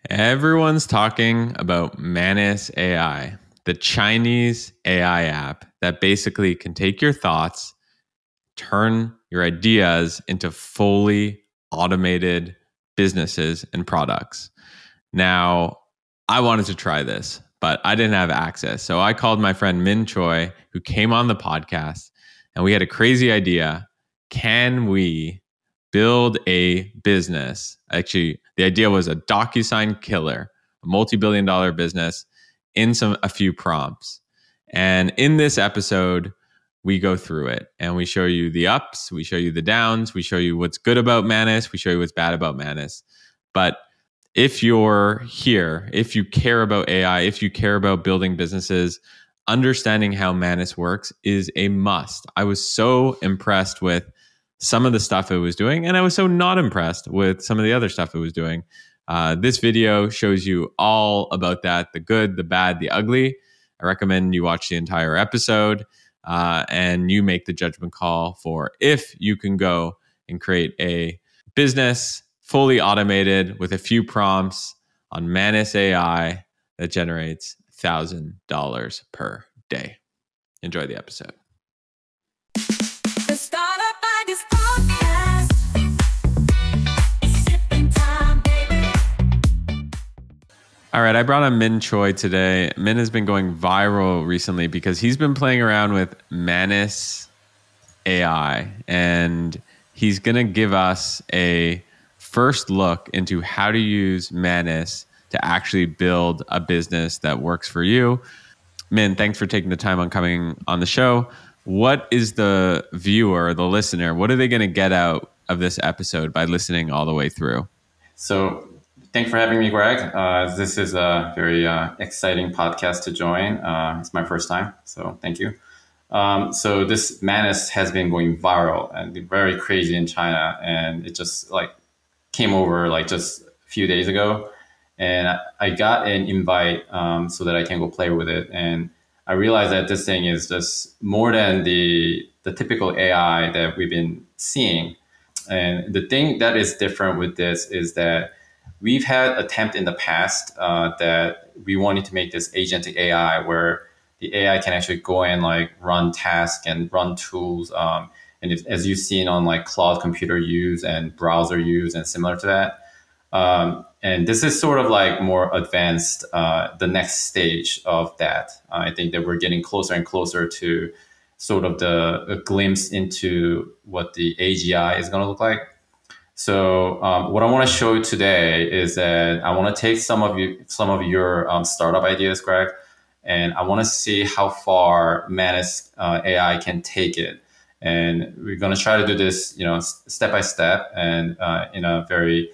Everyone's talking about Manus AI, the Chinese AI app that basically can take your thoughts, turn your ideas into fully automated businesses and products. Now, I wanted to try this, but I didn't have access. So I called my friend Min Choi, who came on the podcast, and we had a crazy idea. Can we build a business? Actually, the idea was a DocuSign killer, a multi-billion-dollar business in a few prompts. And in this episode, we go through it and we show you the ups, we show you the downs, we show you what's good about Manus, we show you what's bad about Manus. But if you're here, if you care about AI, if you care about building businesses, understanding how Manus works is a must. I was so impressed with some of the stuff it was doing, and I was so not impressed with some of the other stuff it was doing. This video shows you all about that, the good, the bad, the ugly. I recommend you watch the entire episode and you make the judgment call for if you can go and create a business fully automated with a few prompts on Manus AI that generates $1,000 per day. Enjoy the episode. The Startup Ideas Podcast. Sipping time, baby. All right, I brought on Min Choi today. Min has been going viral recently because he's been playing around with Manus AI, and he's going to give us a first look into how to use Manus to actually build a business that works for you. Min, thanks for taking the time on coming on the show. What is the viewer, the listener, what are they going to get out of this episode by listening all the way through? So thanks for having me, Greg. This is a very exciting podcast to join. It's my first time, so thank you. So this Manus has been going viral and very crazy in China, and it just came over just a few days ago, and I got an invite so that I can go play with it. And I realized that this thing is just more than the typical AI that we've been seeing. And the thing that is different with this is that we've had attempt in the past that we wanted to make this agentic AI where the AI can actually go and run tasks and run tools. And as you've seen on cloud computer use and browser use and similar to that. And this is sort of more advanced, the next stage of that. I think that we're getting closer and closer to sort of a glimpse into what the AGI is going to look like. So what I want to show you today is that I want to take some of your startup ideas, Greg, and I want to see how far Manus AI can take it. And we're going to try to do this, step by step and in a very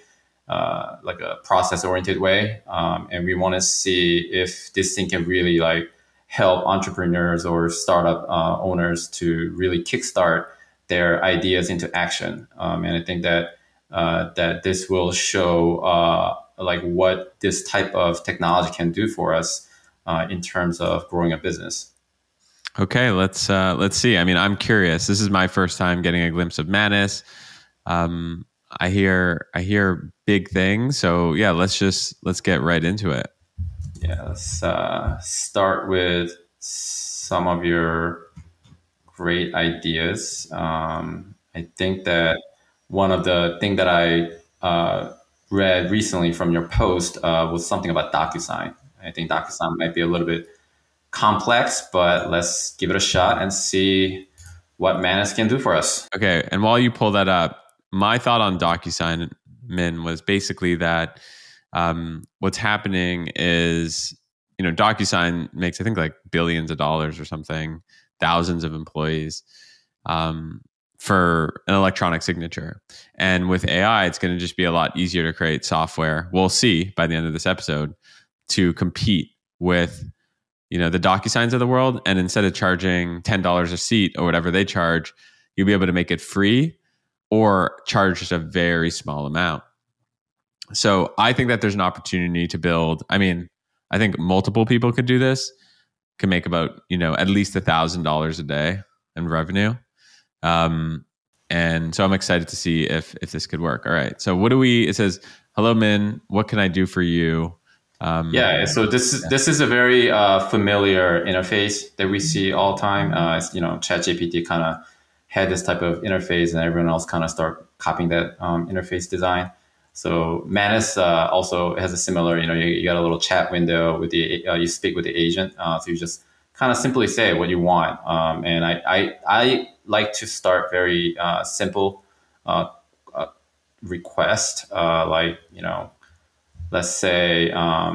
a process-oriented way. And we want to see if this thing can really help entrepreneurs or startup owners to really kickstart their ideas into action. And I think that this will show what this type of technology can do for us in terms of growing a business. Okay, let's see. I mean, I'm curious. This is my first time getting a glimpse of Manus. I hear big things. So yeah, let's get right into it. Yeah, let's start with some of your great ideas. I think that one of the things that I read recently from your post was something about DocuSign. I think DocuSign might be a little bit complex, but let's give it a shot and see what Manus can do for us. Okay, and while you pull that up, my thought on DocuSign, Min, was basically that what's happening is, DocuSign makes, I think, billions of dollars or something, thousands of employees for an electronic signature. And with AI, it's going to just be a lot easier to create software. We'll see by the end of this episode to compete with the DocuSigns of the world. And instead of charging $10 a seat or whatever they charge, you'll be able to make it free or charge just a very small amount. So I think that there's an opportunity to build. I mean, I think multiple people could do this, can make about, at least $1,000 a day in revenue. And so I'm excited to see if this could work. All right. So it says hello, Min, what can I do for you? Yeah, so this is a very familiar interface that we see all the time. ChatGPT kind of had this type of interface, and everyone else kind of start copying that interface design. So Manus also has a similar. You got a little chat window with the you speak with the agent, so you just kind of simply say what you want. And I like to start very simple request, let's say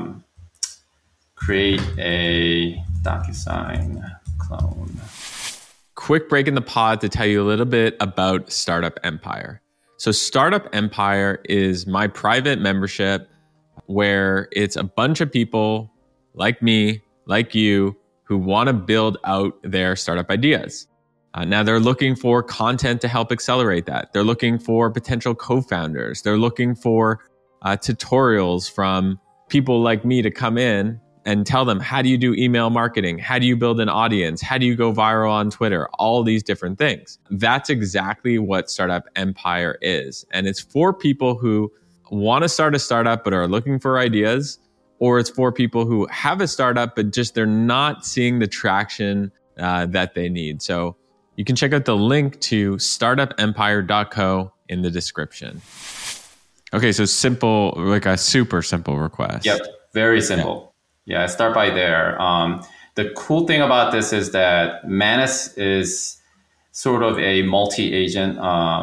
create a DocuSign clone. Quick break in the pod to tell you a little bit about Startup Empire. So Startup Empire is my private membership where it's a bunch of people like me, like you, who want to build out their startup ideas. Now they're looking for content to help accelerate that. They're looking for potential co-founders. They're looking for tutorials from people like me to come in and tell them, how do you do email marketing? How do you build an audience? How do you go viral on Twitter? All these different things. That's exactly what Startup Empire is. And it's for people who want to start a startup but are looking for ideas, or it's for people who have a startup but just they're not seeing the traction that they need. So you can check out the link to startupempire.co in the description. Okay, so simple, like a super simple request. Yep, very simple. Yeah, start by there. The cool thing about this is that Manus is sort of a multi-agent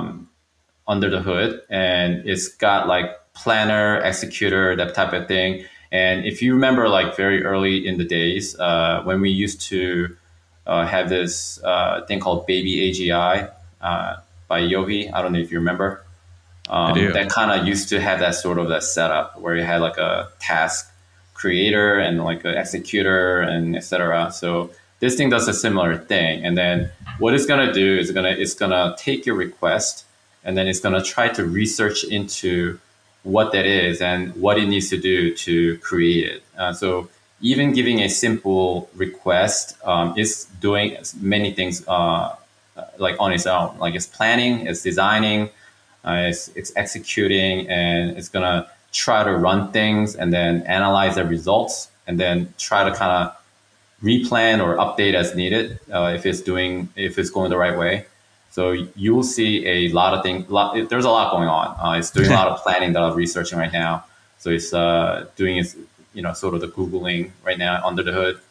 under the hood, and it's got like planner, executor, that type of thing. And if you remember, like very early in the days, when we used to have this thing called Baby AGI by Yohi. I don't know if you remember. I do. That kind of used to have that sort of that setup where you had like a task creator and like an executor and etc. So this thing does a similar thing. And then what it's gonna do is it's gonna take your request and then it's gonna try to research into what that is and what it needs to do to create it. So even giving a simple request is doing many things like on its own. Like it's planning, it's designing, it's executing, and it's gonna try to run things and then analyze the results and then try to kind of replan or update as needed if it's going the right way. So you will see a lot of things. There's a lot going on. It's doing a lot of planning that I'm researching right now. So it's doing its sort of the Googling right now under the hood,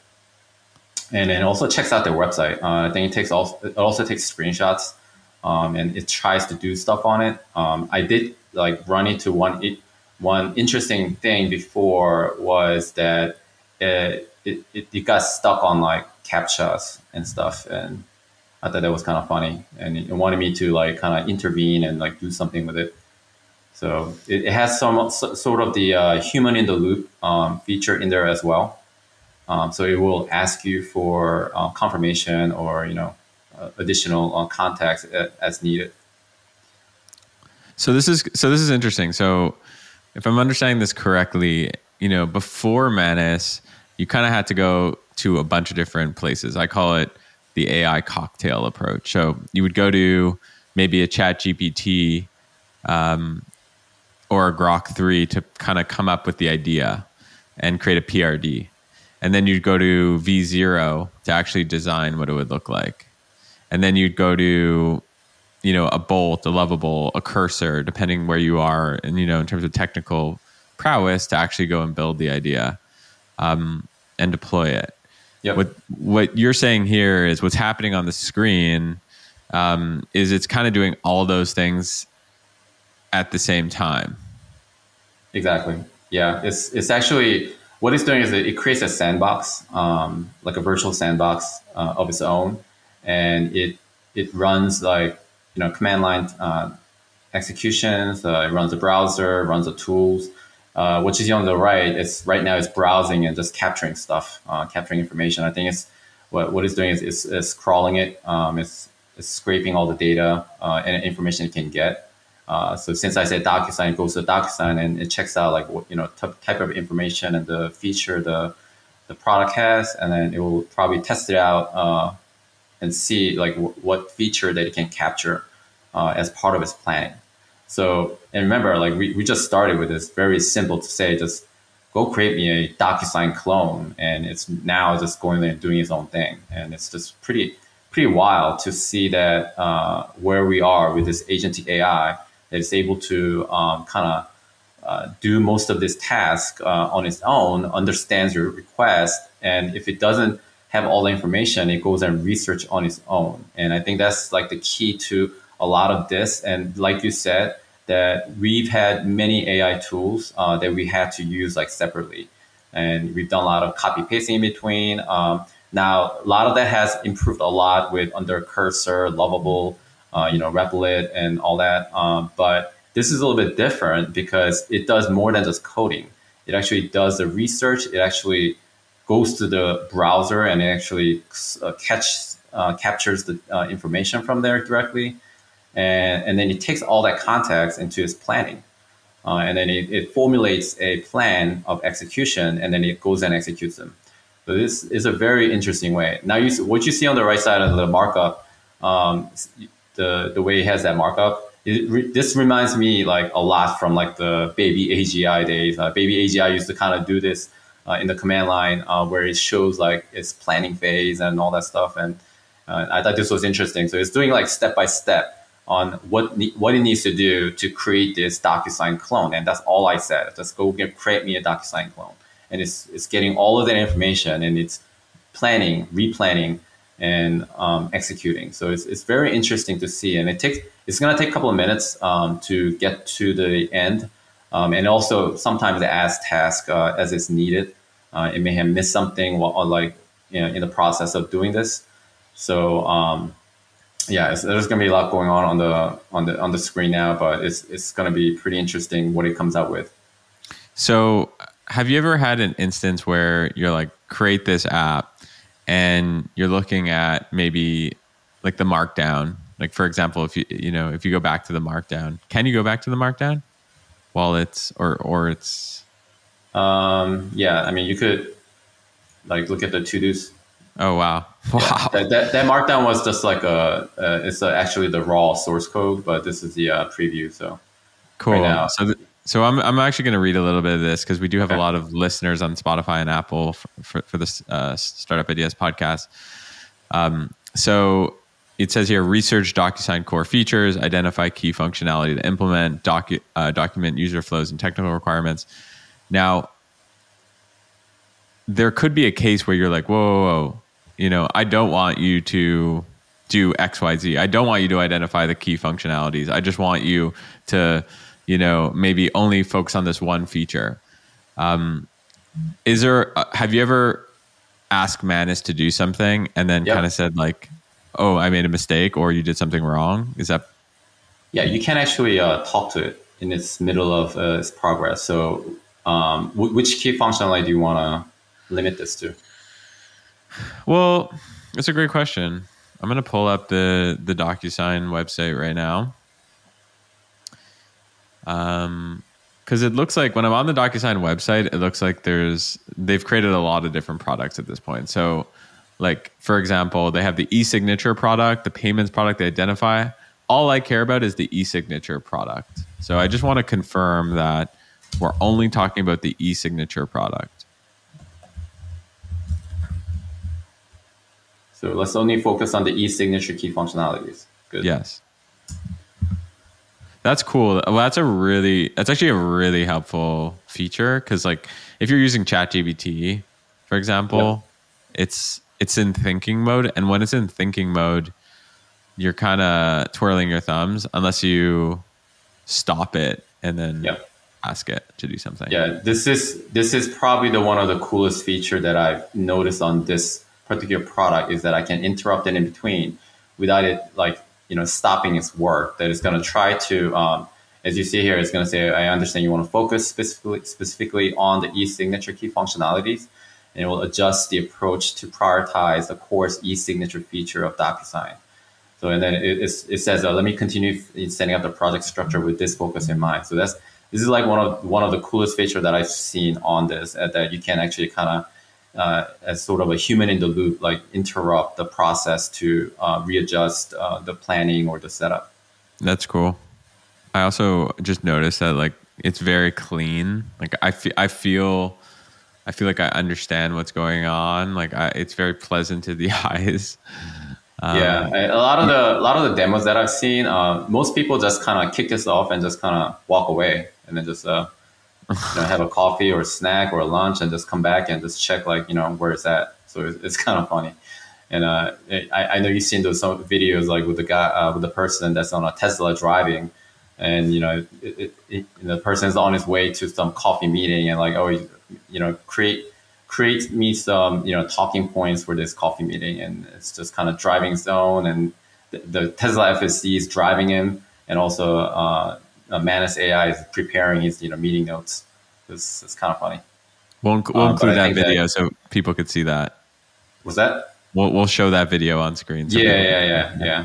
and then also checks out their website. I think it also takes screenshots, and it tries to do stuff on it. I did like run into one interesting thing before was that it got stuck on like CAPTCHAs and stuff, and I thought that was kind of funny, and it wanted me to like kind of intervene and like do something with it. So it has some sort of the human in the loop feature in there as well. So it will ask you for confirmation or additional context as needed. So this is interesting. So if I'm understanding this correctly, before Manus, you kind of had to go to a bunch of different places. I call it the AI cocktail approach. So you would go to maybe a ChatGPT or a Grok 3 to kind of come up with the idea and create a PRD. And then you'd go to V0 to actually design what it would look like. And then you'd go to, a Bolt, a Lovable, a Cursor, depending where you are, and in terms of technical prowess, to actually go and build the idea and deploy it. Yep. What you're saying here is what's happening on the screen is it's kind of doing all those things at the same time. Exactly. Yeah. It's actually what it's doing is it creates a sandbox, like a virtual sandbox of its own, and it runs like command line executions. It runs the browser, runs the tools. What you see on the right, right now it's browsing and just capturing stuff, capturing information. I think it's what it's doing is it's crawling it. It's scraping all the data and information it can get. So since I said DocuSign, it goes to DocuSign and it checks out like what type of information and the feature the product has, and then it will probably test it out and see like what feature that it can capture as part of its planning. So, and remember, like we just started with this very simple to say, just go create me a DocuSign clone, and it's now just going there and doing its own thing, and it's just pretty wild to see that where we are with this agentic AI that is able to kind of do most of this task on its own, understands your request, and if it doesn't have all the information, it goes and research on its own. And I think that's like the key to a lot of this. And like you said, that we've had many AI tools that we had to use like separately, and we've done a lot of copy pasting in between. Now, a lot of that has improved a lot with under Cursor, Lovable, Replit, and all that. But this is a little bit different because it does more than just coding. It actually does the research. It actually goes to the browser and it actually captures the information from there directly. And then it takes all that context into its planning. And then it formulates a plan of execution, and then it goes and executes them. So this is a very interesting way. Now, what you see on the right side of the markup, the way it has that markup, this reminds me like a lot from like the baby AGI days. Baby AGI used to kind of do this in the command line where it shows like its planning phase and all that stuff. And I thought this was interesting. So it's doing like step by step on what it needs to do to create this DocuSign clone. And that's all I said. Just go create me a DocuSign clone. And it's getting all of that information, and it's planning, replanning, and executing. So it's very interesting to see. And it's going to take a couple of minutes to get to the end. And also sometimes it adds tasks as it's needed. It may have missed something in the process of doing this. So there's going to be a lot going on the screen now, but it's going to be pretty interesting what it comes out with. So have you ever had an instance where you're like, create this app and you're looking at maybe like the markdown? Like, for example, if you go back to the markdown, can you go back to the markdown while it's, or it's? I mean, you could like look at the to-dos. Oh, wow. Wow. Yeah, that markdown was just like it's actually the raw source code, but this is the preview. So cool. Right now. So I'm actually going to read a little bit of this because we do have a lot of listeners on Spotify and Apple for this Startup Ideas podcast. So it says here, research DocuSign core features, identify key functionality to implement, document user flows and technical requirements. Now, there could be a case where you're like, whoa, I don't want you to do X, Y, Z. I don't want you to identify the key functionalities. I just want you to, maybe only focus on this one feature. Have you ever asked Manus to do something and then kind of said like, oh, I made a mistake, or you did something wrong? Is that? Yeah, you can actually talk to it in its middle of its progress. So which key functionality do you want to limit this to? Well, that's a great question. I'm going to pull up the DocuSign website right now. Because it looks like when I'm on the DocuSign website, it looks like they've created a lot of different products at this point. So like, for example, they have the e-signature product, the payments product they identify. All I care about is the e-signature product. So I just want to confirm that we're only talking about the e-signature product. So let's only focus on the e-signature key functionalities. Good. Yes. That's cool. Well, that's actually a really helpful feature, because like if you're using ChatGPT, for example, it's in thinking mode, and when it's in thinking mode, you're kind of twirling your thumbs unless you stop it and then ask it to do something. Yeah, this is probably one of the coolest feature that I've noticed on this particular product, is that I can interrupt it in between without it stopping its work. That it's going to try to, as you see here, it's going to say, I understand you want to focus specifically on the e-signature key functionalities, and it will adjust the approach to prioritize the core e-signature feature of DocuSign. So, and then it says, let me continue setting up the project structure with this focus in mind. So this is like one of the coolest features that I've seen on this, that you can actually kind of, as sort of a human in the loop, like interrupt the process to readjust the planning or the setup. That's cool. I also just noticed that like it's very clean. Like I feel like I understand what's going on. Like it's very pleasant to the eyes. Yeah, a lot of the demos that I've seen, most people just kind of kick this off and just kind of walk away, and then just have a coffee or a snack or a lunch, and just come back and just check like where it's at. So it's kind of funny. And I know you've seen those some videos like with the guy with the person that's on a Tesla driving, and the person is on his way to some coffee meeting, and like create me some talking points for this coffee meeting, and it's just kind of driving zone, and the Tesla FSD is driving him, and also Manus AI is preparing his meeting notes. It's kind of funny. We'll include that video so people could see that. Was that? We'll show that video on screen. So Yeah.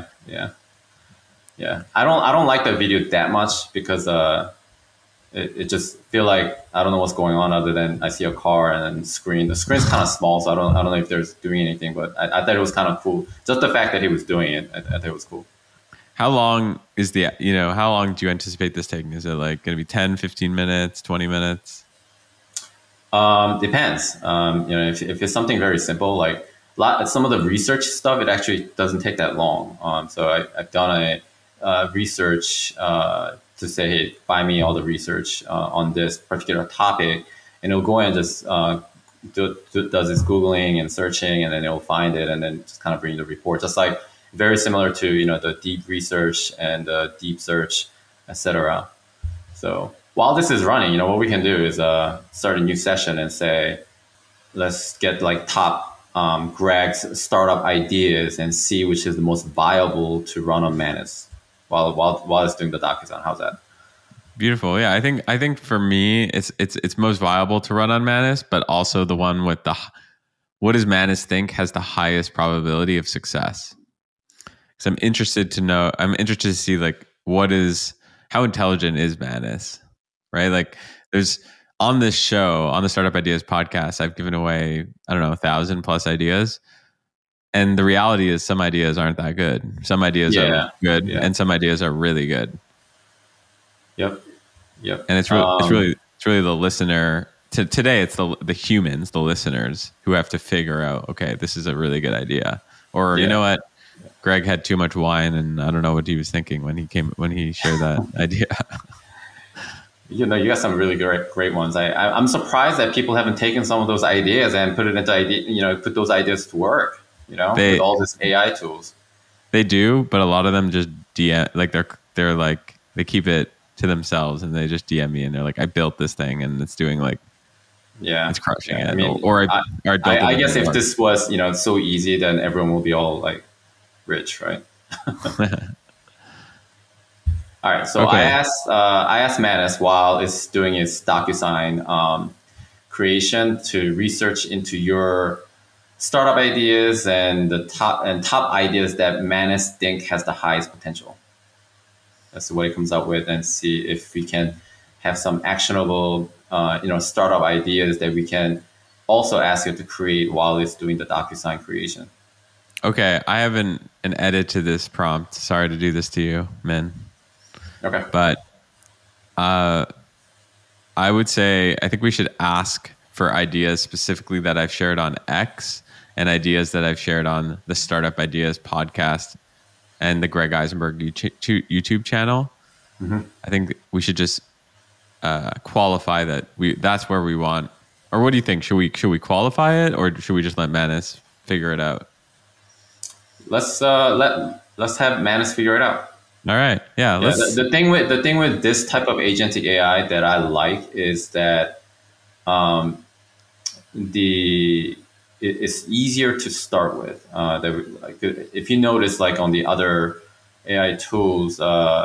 I don't like the video that much because it just feel like I don't know what's going on other than I see a car and then screen. The screen's kind of small, so I don't know if there's doing anything. But I thought it was kind of cool. Just the fact that he was doing it, I thought it was cool. How long is how long do you anticipate this taking? Is it like going to be 10, 15 minutes, 20 minutes? Depends. If it's something very simple, like some of the research stuff, it actually doesn't take that long. So I've done a research to say, hey, find me all the research on this particular topic, and it'll go and just does its Googling and searching, and then it'll find it, and then just kind of bring the report, just like very similar to the deep research and the deep search, etc. So while this is running, what we can do is start a new session and say, let's get like top Greg's startup ideas and see which is the most viable to run on Manus while it's doing the DocuSign. How's that? Beautiful. Yeah, I think for me it's most viable to run on Manus, but also the one with what does Manus think has the highest probability of success? Because I'm interested to see like how intelligent is Manus, right? Like there's on this show, on the Startup Ideas podcast, I've given away, 1,000+ ideas. And the reality is some ideas aren't that good. Some ideas are good and some ideas are really good. Yep. And it's really the listener. Today it's the humans, the listeners, who have to figure out, okay, this is a really good idea. Or you know what? Greg had too much wine and I don't know what he was thinking when he shared that idea. You got some really great ones. I'm surprised that people haven't taken some of those ideas and put it into put those ideas to work. With all these AI tools. They do, but a lot of them just DM, like they're like they keep it to themselves and they just DM me and they're like, I built this thing and it's doing like, it's crushing it. I mean, I guess if this was so easy, then everyone will be all like rich, right? All right, so okay. I asked Manus while it's doing its DocuSign creation to research into your startup ideas and the top ideas that Manus think has the highest potential. That's what it comes up with, and see if we can have some actionable startup ideas that we can also ask it to create while it's doing the DocuSign creation. Okay, I have an edit to this prompt. Sorry to do this to you, Min. Okay. But I would say I think we should ask for ideas specifically that I've shared on X and ideas that I've shared on the Startup Ideas podcast and the Greg Eisenberg YouTube channel. Mm-hmm. I think we should just qualify that's where we want. Or what do you think? Should we qualify it, or should we just let Manus figure it out? Let's have Manus figure it out. All right. Yeah. The thing with this type of agentic AI that I like is that it's easier to start with. If you notice, like on the other AI tools,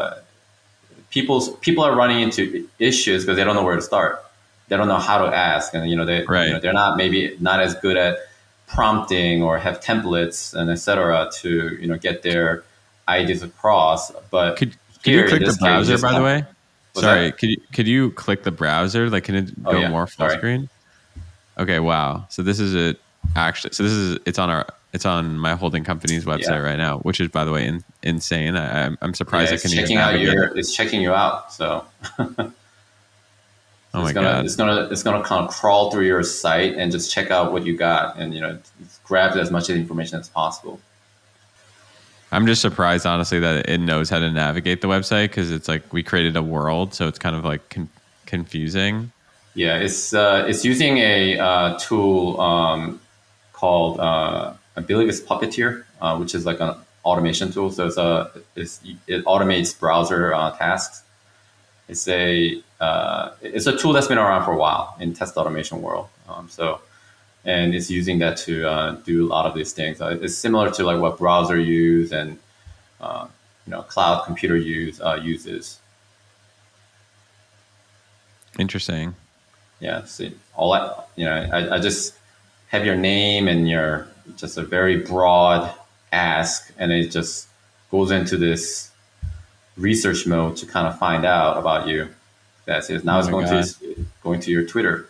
people are running into issues because they don't know where to start. They don't know how to ask, and they're not as good at prompting or have templates and etc. to get their ideas across. But could you click the browser, by the way? Sorry, could you click the browser? Like, can it go more full screen? Okay, wow. So this is it. Actually, so it's on our It's on my holding company's website right now, which is, by the way, insane. I'm surprised I it's can even checking out navigate it. it's checking you out. So Oh my it's gonna God. it's gonna kind of crawl through your site and just check out what you got, and grab as much information as possible. I'm just surprised, honestly, that it knows how to navigate the website, because it's like we created a world, so it's kind of like confusing. Yeah, it's using a tool called I believe it's Puppeteer, which is like an automation tool. So it automates browser tasks. It's a tool that's been around for a while in test automation world. And it's using that to do a lot of these things. It's similar to like what browser use and cloud computer uses. Interesting. Yeah, see, I just have your name and your just a very broad ask, and it just goes into this research mode to kind of find out about you. That's it. Now Oh it's my going to your Twitter.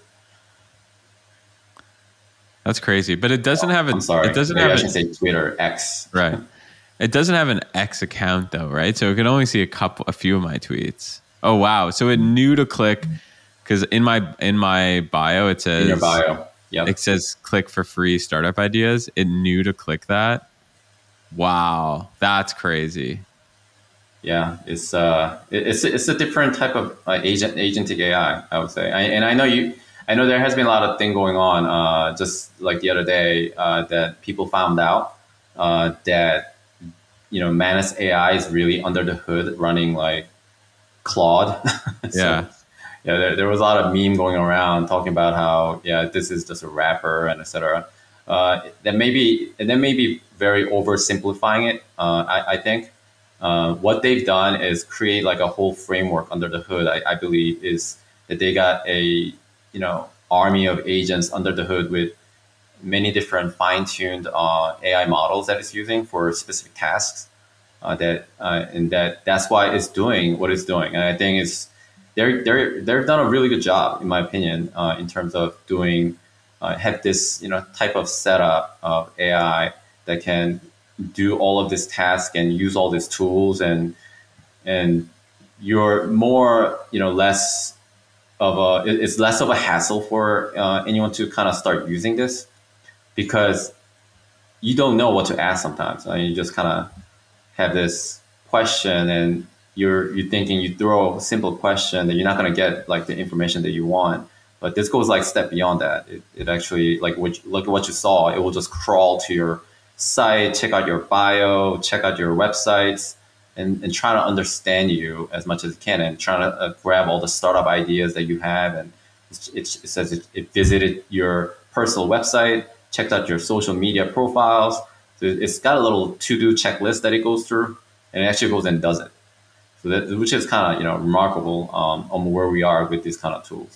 That's crazy. But it doesn't have I'm sorry. It doesn't Maybe have I should say Twitter X. right. It doesn't have an X account though, right? So it can only see a few of my tweets. Oh wow! So it knew to click, because in my bio it says In your bio. Yep. it says click for free startup ideas. It knew to click that. Wow, that's crazy. Yeah, it's a different type of agentic AI, I would say. I know there has been a lot of thing going on. Just like the other day, that people found out that Manus AI is really under the hood running like Claude. Yeah. Yeah, there was a lot of meme going around talking about how this is just a wrapper and etc. That may be very oversimplifying it. I think what they've done is create like a whole framework under the hood. I believe is that they got a army of agents under the hood with many different fine-tuned AI models that it's using for specific tasks. That's why it's doing what it's doing. And I think they've done a really good job, in my opinion, in terms of doing have this type of setup of AI that can do all of this task and use all these tools, and you're more less of it's less of a hassle for anyone to kind of start using this, because you don't know what to ask sometimes. You just kind of have this question, and you're thinking you throw a simple question that you're not going to get like the information that you want. But this goes like step beyond that. It actually look at what you saw. It will just crawl to your site, check out your bio, check out your websites, and try to understand you as much as it can, and try to grab all the startup ideas that you have. And it says it visited your personal website, checked out your social media profiles. So it's got a little to-do checklist that it goes through, and it actually goes and does it. So which is kind of remarkable on where we are with these kind of tools.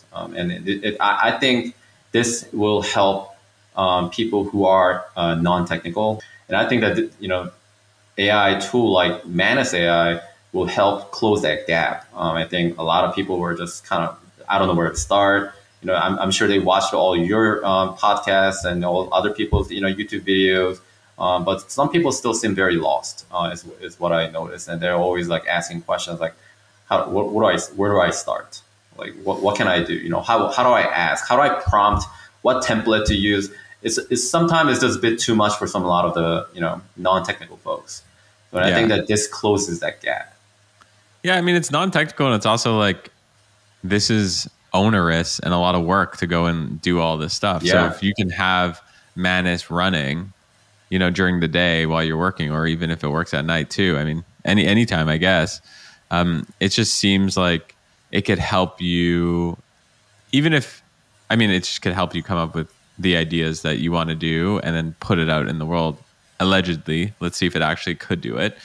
I think this will help people who are non-technical, and I think that AI tool like Manus AI will help close that gap. I think a lot of people were just kind of, I don't know where to start. I'm sure they watched all your podcasts and all other people's YouTube videos. But some people still seem very lost, is what I noticed, and they're always like asking questions like, where do I start? Like, what can I do? How do I ask? How do I prompt? What template to use? It's sometimes it's just a bit too much for a lot of the non-technical folks. But I think that this closes that gap. Yeah, I mean, it's non-technical, and it's also like, this is onerous and a lot of work to go and do all this stuff. Yeah. So if you can have Manus running during the day while you're working, or even if it works at night too. I mean, anytime, I guess. It just seems like it could help you, it just could help you come up with the ideas that you want to do and then put it out in the world. Allegedly, let's see if it actually could do it.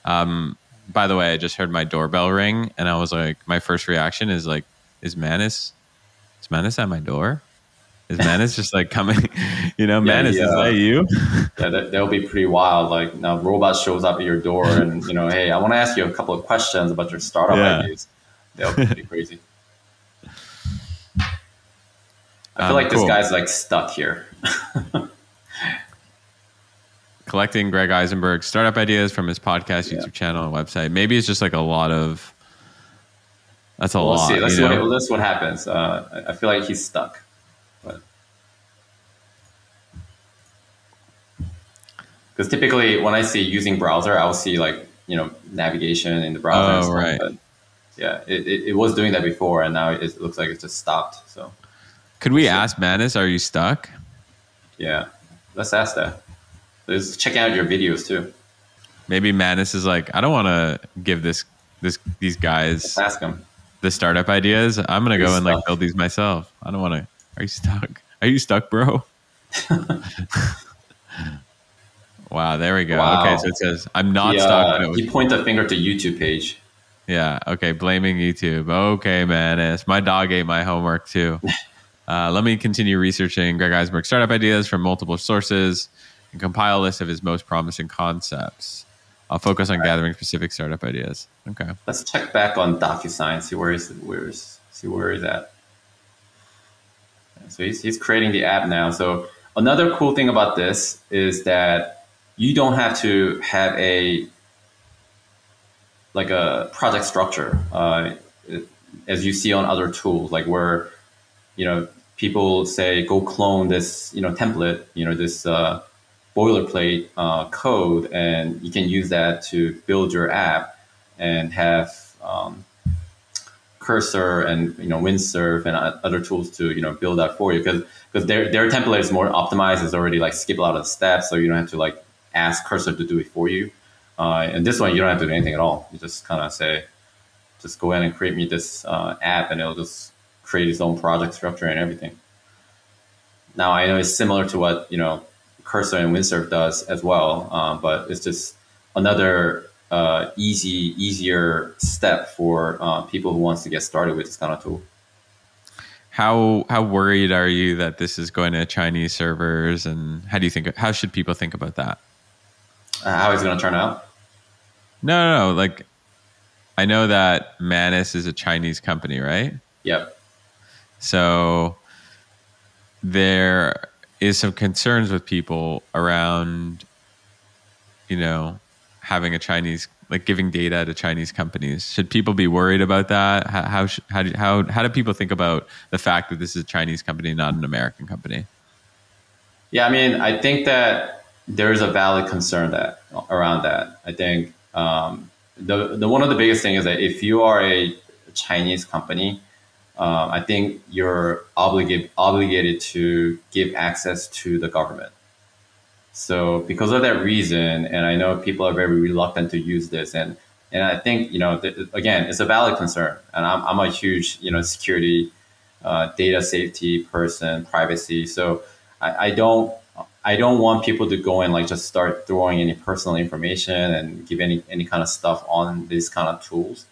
By the way, I just heard my doorbell ring, and I was like, my first reaction is like, is Manus at my door? Is Manus just like coming? Manus, is that you? Yeah, that'll be pretty wild. Like, now robot shows up at your door and, hey, I want to ask you a couple of questions about your startup ideas. That'll be pretty crazy. I feel like this guy's like stuck here. collecting Greg Eisenberg's startup ideas from his podcast, YouTube channel, and website. Maybe it's just like a lot of. That's a We'll lot. see. Let's you see know? what happens. I feel like he's stuck. But because typically when I see using browser, I'll see like, navigation in the browser and stuff. Right. But yeah, it was doing that before, and now it looks like it just stopped. So Could we ask Manus, are you stuck? yeah, let's ask that. Let's check out your videos too. Maybe Manus is like, I don't want to give these guys Let's ask him. the startup ideas. I'm gonna Are you go and like stuck? build these myself. I don't want to. Are you stuck? Are you stuck, bro? Wow, there we go. Wow. Okay, so it says I'm not stuck. But it was, You point the finger to YouTube page. yeah. Okay, blaming YouTube. Okay, Manus. My dog ate my homework too. Let me continue researching Greg Eisenberg's startup ideas from multiple sources and compile a list of his most promising concepts. I'll focus on gathering specific startup ideas. Okay. Let's check back on DocuSign. See where he's at. So he's creating the app now. So another cool thing about this is that you don't have to have a project structure, as you see on other tools, like where people say go clone this template, this boilerplate code, and you can use that to build your app and have Cursor and Windsurf and other tools to build that for you, because their template is more optimized. It's already like skip a lot of the steps, so you don't have to like ask Cursor to do it for you. And this one you don't have to do anything at all. You just kind of say, just go ahead and create me this app, and it'll just create its own project structure and everything. Now I know it's similar to what Cursor and Windsurf does as well, but it's just another easier step for people who wants to get started with this kind of tool. How worried are you that this is going to Chinese servers, and how should people think about that? How is it going to turn out? No. Like, I know that Manus is a Chinese company, right? Yep. So there is some concerns with people around, having a Chinese, like giving data to Chinese companies. Should people be worried about that? How do people think about the fact that this is a Chinese company, not an American company? Yeah, I mean, I think that there is a valid concern around that. I think the one of the biggest things is that if you are a Chinese company, I think you're obligated to give access to the government. So because of that reason, and I know people are very reluctant to use this, and I think again, it's a valid concern, and I'm a huge security, data safety person, privacy. So I don't want people to go and like just start throwing any personal information and give any kind of stuff on these kind of tools.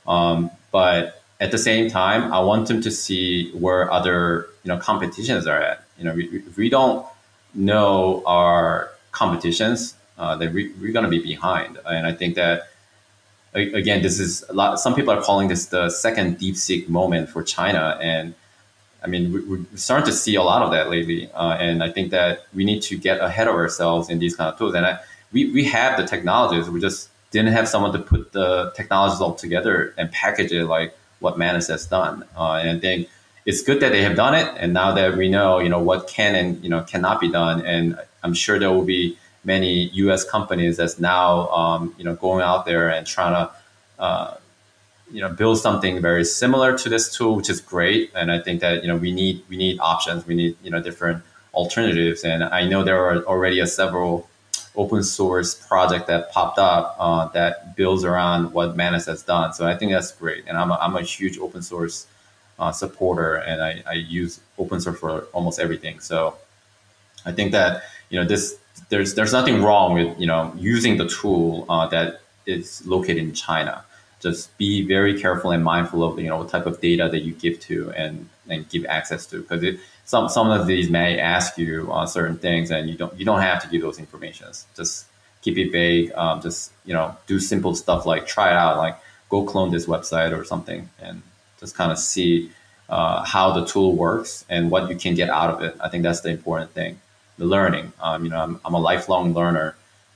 But at the same time, I want them to see where other competitions are at. If we don't know our competitions, then we're going to be behind. And I think that again, this is a lot. Some people are calling this the second DeepSeek moment for China, and I mean, we're starting to see a lot of that lately. And I think that we need to get ahead of ourselves in these kind of tools. And we have the technologies. We just didn't have someone to put the technologies all together and package it like what Manus has done. And I think it's good that they have done it. And now that we know, what can and, cannot be done. And I'm sure there will be many U.S. companies that's now, going out there and trying to, build something very similar to this tool, which is great. And I think that, we need options. We need, different alternatives. And I know there are already several open source project that popped up that builds around what Manus has done. So I think that's great. And I'm a huge open source supporter, and I use open source for almost everything. So I think that, there's nothing wrong with, using the tool that is located in China. Just be very careful and mindful of, what type of data that you give to and give access to, because some of these may ask you certain things, and you don't have to give those informations. Just keep it vague. Just do simple stuff like try it out, like go clone this website or something, and just kind of see how the tool works and what you can get out of it. I think that's the important thing. The learning. I'm a lifelong learner,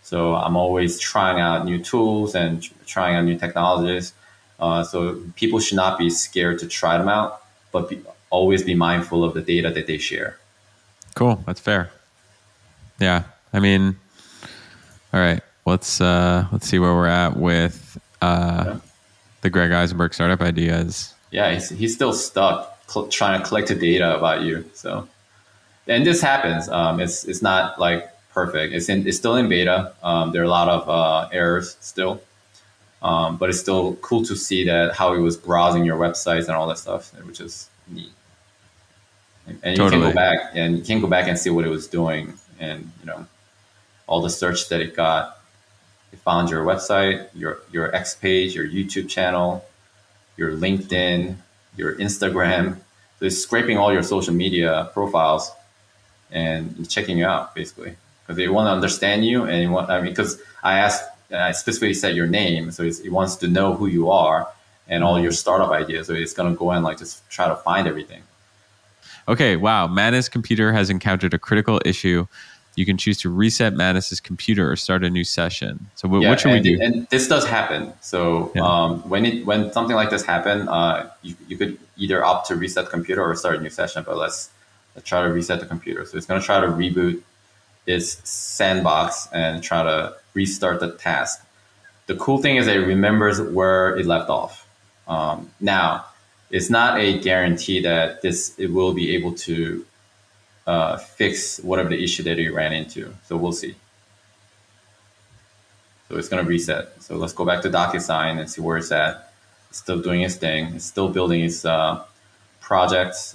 So I'm always trying out new tools and trying out new technologies. So people should not be scared to try them out, but always be mindful of the data that they share. Cool. That's fair. Yeah. I mean, all right. Let's see where we're at with the Greg Eisenberg startup ideas. Yeah, he's still stuck trying to collect the data about you. So, and this happens. It's not like perfect. It's still in beta. There are a lot of errors still, but it's still cool to see that how he was browsing your websites and all that stuff, which is neat. And you Totally. can go back and see what it was doing, and all the search that it got. It found your website, your X page, your YouTube channel, your LinkedIn, your Instagram. So it's scraping all your social media profiles and checking you out basically because they want to understand you and because I specifically said your name, so it wants to know who you are and all your startup ideas. So it's gonna go and just try to find everything. Okay, wow. Manus computer has encountered a critical issue. You can choose to reset Manus's computer or start a new session. So what should we do? And this does happen. So when something like this happen, you could either opt to reset the computer or start a new session. But let's try to reset the computer. So it's going to try to reboot its sandbox and try to restart the task. The cool thing is that it remembers where it left off. Now, it's not a guarantee that it will be able to fix whatever the issue that you ran into. So we'll see. So it's going to reset. So let's go back to DocuSign and see where it's at. It's still doing its thing. It's still building its projects.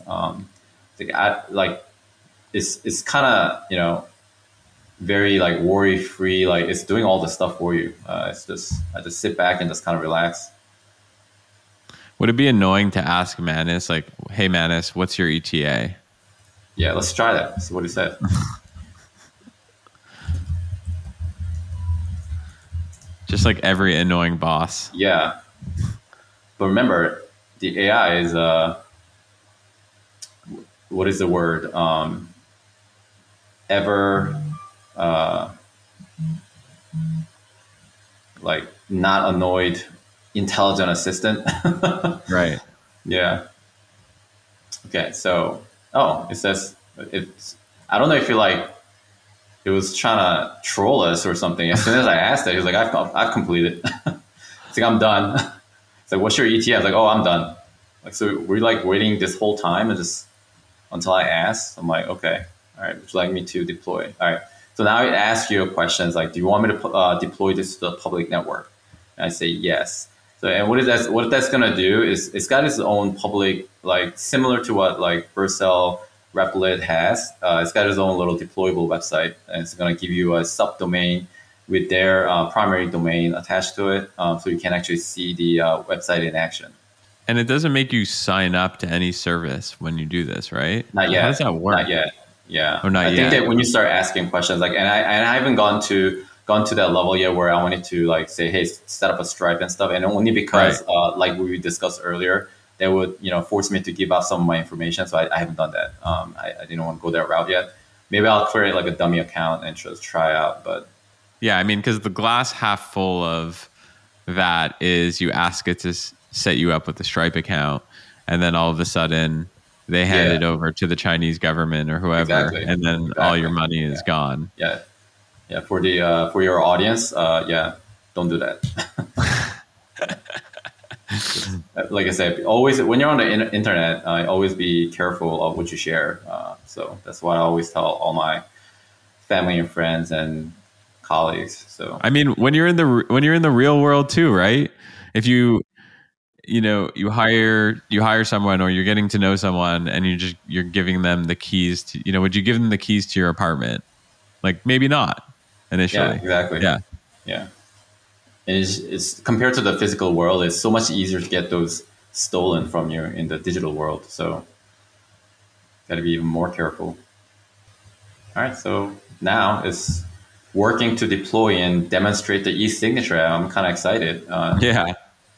It's kind of very worry free. It's doing all the stuff for you. I just sit back and just kind of relax. Would it be annoying to ask Manus hey Manus, what's your ETA? Yeah, let's try that. See what he said. Just like every annoying boss. Yeah. But remember, the AI is, what is the word? Ever, not annoyed, intelligent assistant. Right. Yeah. Okay, so it says I don't know if it was trying to troll us or something. As soon as I asked it, he was like, I've completed. It's I'm done. It's what's your ETA? I was like, I'm done. So we're waiting this whole time and just until I ask. I'm like, okay, all right, would you like me to deploy? All right. So now it asks you questions like, do you want me to deploy this to the public network? And I say yes. So, and what that's going to do is it's got its own public, similar to what Vercel Replit has. It's got its own little deployable website, and it's going to give you a subdomain with their primary domain attached to it, so you can actually see the website in action. And it doesn't make you sign up to any service when you do this, right? Not yet. How does that work? Not yet. Yeah. Or not I yet. think that when you start asking questions, and I haven't gone to that level yet where I wanted to say, hey, set up a Stripe and stuff, and only because like we discussed earlier, that would force me to give out some of my information. So I haven't done that. I didn't want to go that route yet. Maybe I'll create a dummy account and just try out. But yeah, I mean, because the glass half full of that is you ask it to set you up with a Stripe account, and then all of a sudden they hand it over to the Chinese government or whoever, and then all your money is gone. Yeah. Yeah, for your audience, don't do that. Like I said, always when you're on the internet, always be careful of what you share. So that's why I always tell all my family and friends and colleagues. So I mean, when you're in the real world too, right? If you hire someone or you're getting to know someone and you're giving them the keys to, would you give them the keys to your apartment? Maybe not. Initially. Yeah, exactly. Yeah. And it's compared to the physical world, it's so much easier to get those stolen from you in the digital world. So got to be even more careful. All right. So now it's working to deploy and demonstrate the e-signature. I'm kind of excited. I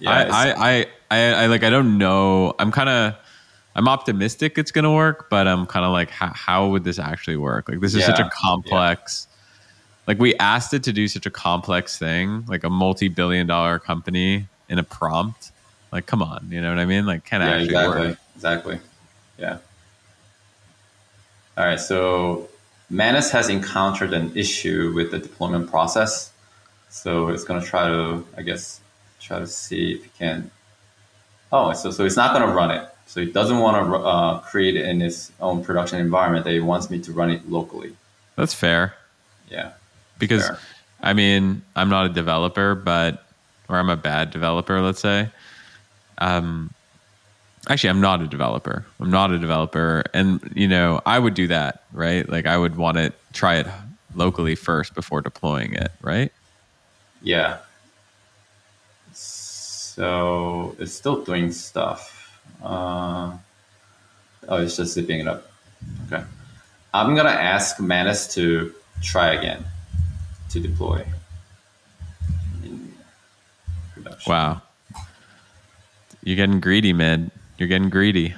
don't know. I'm optimistic it's going to work, but I'm kind of how would this actually work? This is such a complex like we asked it to do such a complex thing, like a multi-billion-dollar company in a prompt. Like, come on, you know what I mean? Like, can Yeah, actually exactly. work. Exactly. Yeah. All right. So Manus has encountered an issue with the deployment process. So it's going to try to, I guess, try to see if it can. Oh, so it's not going to run it. So it doesn't want to create it in its own production environment. It wants me to run it locally. That's fair. Yeah. Because Fair. I mean, I'm not a developer, or I'm a bad developer, let's say. Actually, I'm not a developer. And, I would do that, right? Like I would want to try it locally first before deploying it, right? Yeah. So it's still doing stuff. It's just zipping it up. Okay. I'm going to ask Manus to try again to deploy in production. Wow. You're getting greedy, man. You're getting greedy.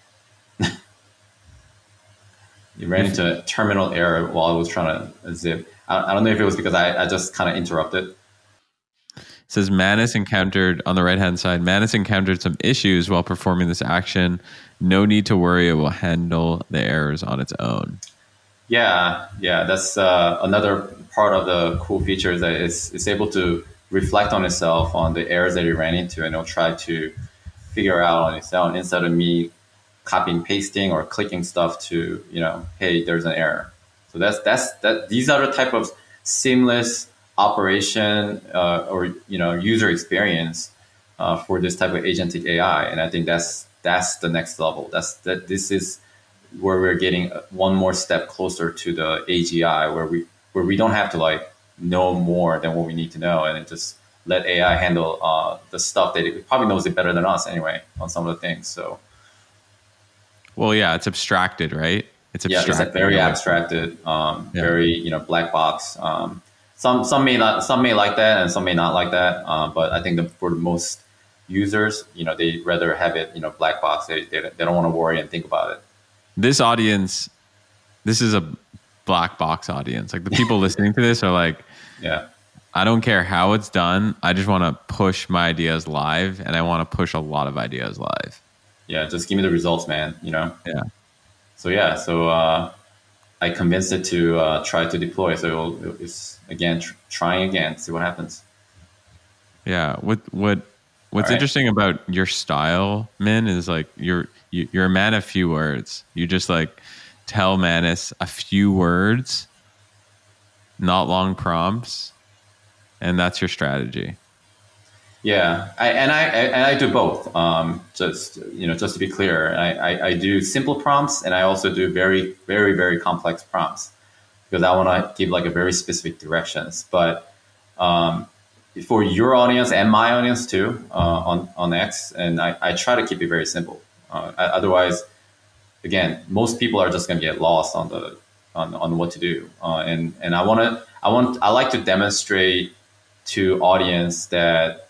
You ran into a terminal error while I was trying to zip. I don't know if it was because I just kind of interrupted. It says Manus encountered, on the right-hand side, Manus encountered some issues while performing this action. No need to worry. It will handle the errors on its own. Yeah. That's another part of the cool feature is that it's able to reflect on itself on the errors that it ran into, and it'll try to figure out on its own instead of me copying, pasting, or clicking stuff to, hey, there's an error. So that. These are the type of seamless operation or user experience for this type of agentic AI, and I think that's the next level. This is where we're getting one more step closer to the AGI, where we don't have to like know more than what we need to know, and it just let AI handle the stuff that it probably knows it better than us anyway on some of the things. So, well, yeah, it's abstracted, right? It's abstracted. Yeah, it's like very abstracted, very black box. Some may like that, and some may not like that. But I think for most users, they rather have it, black box. They don't want to worry and think about it. This audience, this is a black box audience. Like the people listening to this are like, yeah, I don't care how it's done. I just want to push my ideas live, and I want to push a lot of ideas live. Yeah, just give me the results, man. Yeah. So I convinced it to try to deploy. So it's again trying again, see what happens. Yeah. What's interesting about your style, Min, is like you're a man of few words. You just like tell Manus a few words, not long prompts, and that's your strategy. Yeah, I do both. Just to be clear, I do simple prompts, and I also do very, very, very complex prompts because I want to give like a very specific directions. But for your audience and my audience too, on X, and I try to keep it very simple. Otherwise, again, most people are just going to get lost on what to do. And I like to demonstrate to audience that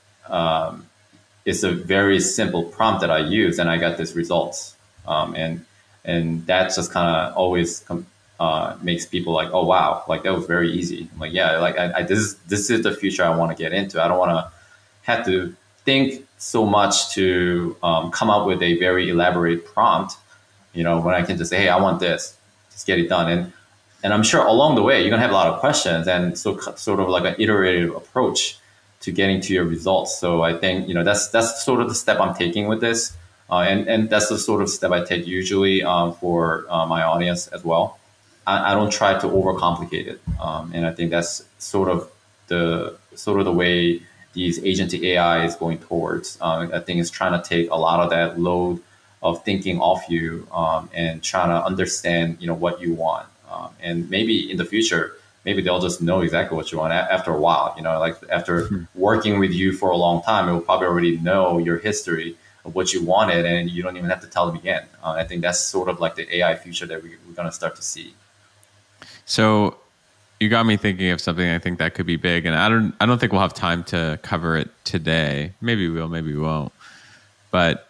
it's a very simple prompt that I use, and I got these results. And that just kind of always makes people like, oh wow, like that was very easy. I'm like, yeah, like this is the future I want to get into. I don't want to have to think so much to come up with a very elaborate prompt. When I can just say, hey, I want this, just get it done. And I'm sure along the way you're gonna have a lot of questions, and so sort of like an iterative approach to getting to your results. So I think that's sort of the step I'm taking with this, and that's the sort of step I take usually for my audience as well. I don't try to overcomplicate it, and I think that's sort of the way these agentic AI is going towards. I think it's trying to take a lot of that load of thinking off you, and trying to understand what you want, and maybe in the future. Maybe they'll just know exactly what you want after a while. Like after working with you for a long time, it will probably already know your history of what you wanted, and you don't even have to tell them again. I think that's sort of like the AI future that we're going to start to see. So you got me thinking of something I think that could be big, and I don't think we'll have time to cover it today. Maybe we will, maybe we won't. But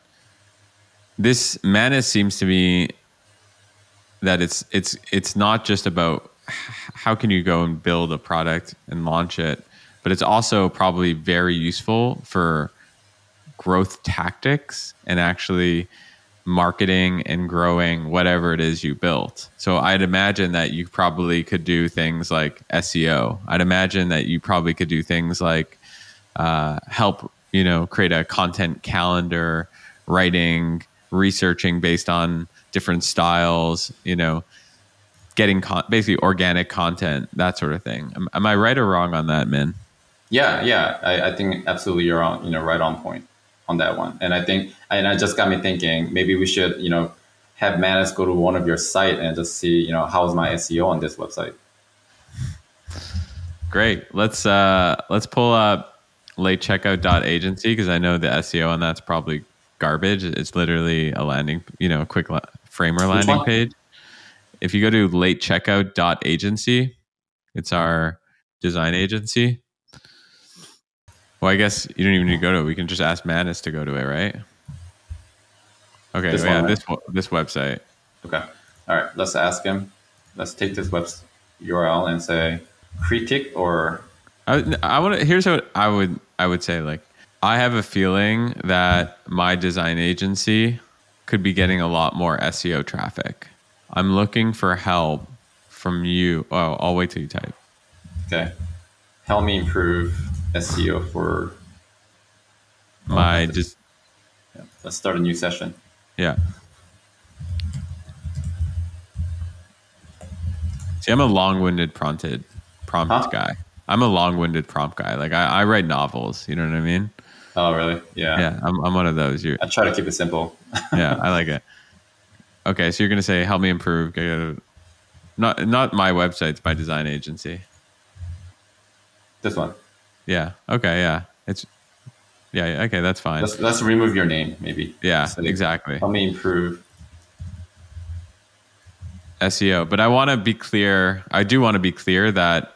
this Manus seems to me that it's not just about how can you go and build a product and launch it? But it's also probably very useful for growth tactics and actually marketing and growing whatever it is you built. So I'd imagine that you probably could do things like SEO. I'd imagine that you probably could do things like help, create a content calendar, writing, researching based on different styles, getting basically organic content, that sort of thing. Am I right or wrong on that, Min? Yeah. I think absolutely you're on, right on point on that one. And I think, and it just got me thinking, maybe we should, have Manus go to one of your site and just see, how's my SEO on this website. Great. Let's pull up latecheckout.agency because I know the SEO on that's probably garbage. It's literally a landing, quick framer landing page. If you go to latecheckout.agency, it's our design agency. Well, I guess you don't even need to go to it. We can just ask Manus to go to it, right? Okay, This yeah, one, right? this website. Okay. All right. Let's ask him. Let's take this web URL and say critique or. I want to. Here's what I would say. Like, I have a feeling that my design agency could be getting a lot more SEO traffic. I'm looking for help from you. Oh, I'll wait till you type. Okay. Help me improve SEO for. My Yeah. just Let's start a new session. yeah. See, I'm a long-winded prompt guy. I'm a long-winded prompt guy. Like I write novels. You know what I mean? Oh, really? Yeah. Yeah, I'm one of those. I try to keep it simple. Yeah, I like it. Okay, so you're gonna say, "Help me improve." Not my website, it's my design agency. This one. Yeah. Okay. Yeah. Okay. That's fine. Let's remove your name, maybe. Yeah. So Exactly. help me improve. SEO, but I want to be clear. I do want to be clear that,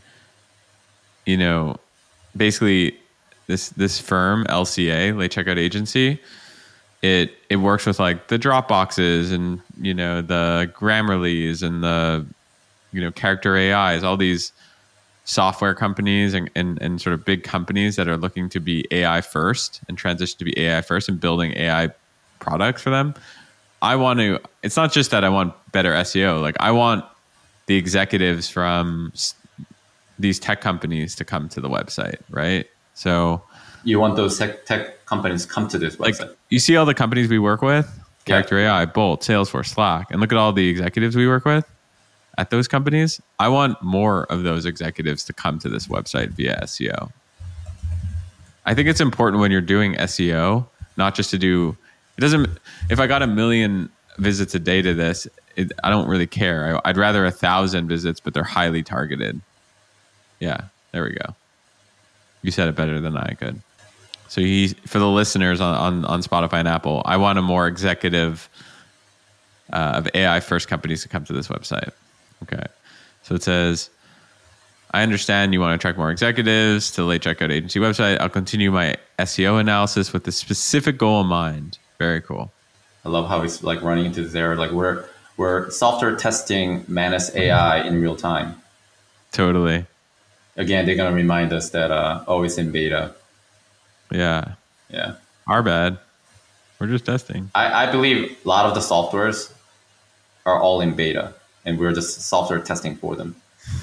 basically this firm LCA, Late Checkout Agency, it works with like the Dropboxes and the Grammarly's and the Character AIs, all these software companies and sort of big companies that are looking to be AI first and transition to be AI first and building AI products for them. It's not just that I want better SEO. Like I want the executives from these tech companies to come to the website, right? So You want those tech companies come to this like website. you see all the companies we work with, Yeah. Character AI, Bolt, Salesforce, Slack, and look at all the executives we work with at those companies. I want more of those executives to come to this website via SEO. I think it's important when you're doing SEO, not just to do, if I got 1 million visits a day to this, I don't really care. I'd rather 1,000 visits, but they're highly targeted. Yeah, there we go. You said it better than I could. So for the listeners on Spotify and Apple, I want a more executive of AI first companies to come to this website. Okay. So it says, I understand you want to attract more executives to the Late Checkout Agency website. I'll continue my SEO analysis with the specific goal in mind. Very cool. I love how it's like running into there. Like we're software testing Manus AI in real time. Totally. Again, they're gonna remind us that it's in beta. Yeah. Yeah. Our bad. We're just testing. I believe a lot of the softwares are all in beta, and we're just software testing for them.